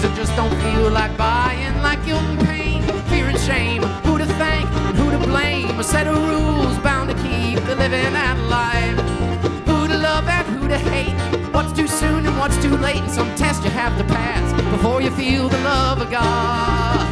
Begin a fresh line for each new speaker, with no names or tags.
that just don't feel like buying, like guilt and pain, fear and shame. Who to thank and who to blame? A set of rules bound to keep the living that life. Who to love and who to hate? What's too soon and what's too late? And some test you have to pass before you feel the love of God.